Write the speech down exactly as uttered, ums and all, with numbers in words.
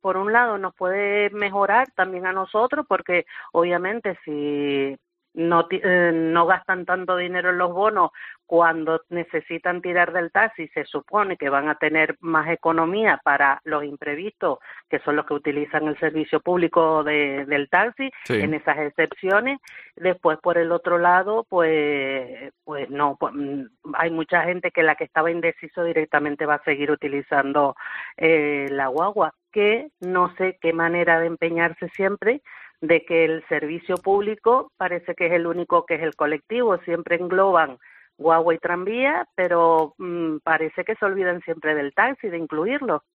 por un lado nos puede mejorar también a nosotros, porque obviamente si no ti- eh, no gastan tanto dinero en los bonos cuando necesitan tirar del taxi, se supone que van a tener más economía para los imprevistos, que son los que utilizan el servicio público de, del taxi, Sí. en esas excepciones. Después, por el otro lado, pues pues no, pues, mm, hay mucha gente que la que estaba indeciso directamente va a seguir utilizando eh, la guagua, que no sé qué manera de empeñarse siempre de que el servicio público parece que es el único que es el colectivo, siempre engloban guagua y tranvía, pero mmm, parece que se olvidan siempre del taxi, de incluirlo.